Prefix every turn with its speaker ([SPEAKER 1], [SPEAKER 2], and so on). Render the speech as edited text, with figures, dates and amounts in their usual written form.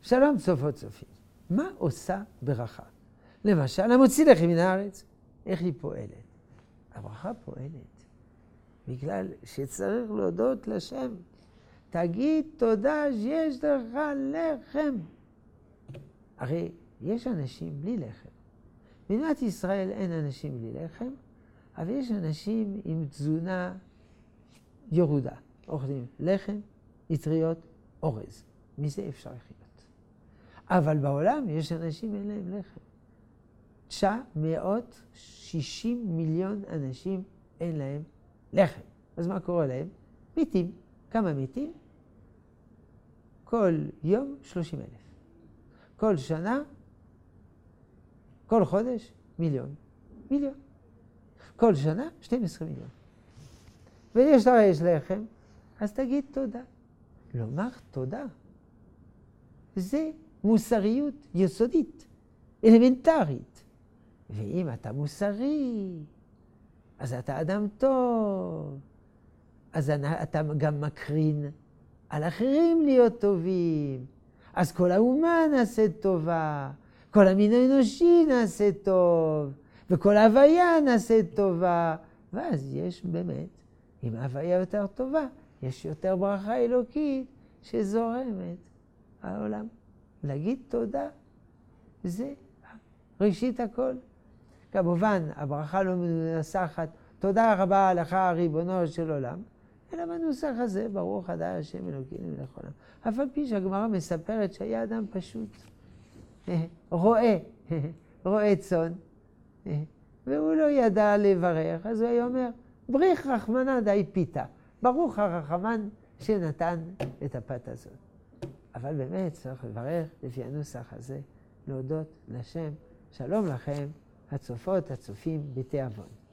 [SPEAKER 1] שלום צופות צופים. מה עושה ברכה? למשל, המוציא לחם מן הארץ. איך היא פועלת? הברכה פועלת בגלל שצריך להודות לשם. תגיד תודה שיש לך לחם. הרי יש אנשים בלי לחם. במדינת ישראל אין אנשים בלי לחם, אבל יש אנשים עם תזונה ירודה. אוכלים לחם, אטריות, אורז. מזה אפשר לחיות. אבל בעולם יש אנשים אין להם לחם. 960 מיליון אנשים אין להם לחם. אז מה קורה להם? מתים. כמה מתים? כל יום 30,000. כל שנה, כל חודש, מיליון. כל שנה, 12 מיליון. ויש לחם, אז תגיד תודה. לומר תודה. זה מוסריות יסודית, אלמנטרית. ואם אתה מוסרי, אז אתה אדם טוב. אז אתה גם מקרין על אחרים להיות טובים. אז כל האומה נעשה טובה, כל המין האנושי נעשה טוב, וכל ההוויה נעשה טובה. ואז יש באמת, עם ההוויה יותר טובה, יש יותר ברכה אלוקית שזורמת העולם. להגיד תודה, זה ראשית הכל. כמובן, הברכה לא מנוסחת, תודה רבה לך ריבונו של עולם, אלא בנוסח הזה, ברוך אתה השם אלוקינו מלך העולם. אף על פי שהגמרא מספרת שהיה אדם פשוט, רועה צאן, והוא לא ידע לברך, אז הוא היה אומר, בריך רחמנא די פיתה, ברוך הרחמן שנתן את הפת הזאת. אבל באמת צריך לברך לפי הנוסח הזה, להודות לשם. שלום לכם, הצופות, הצופים בתיאבון.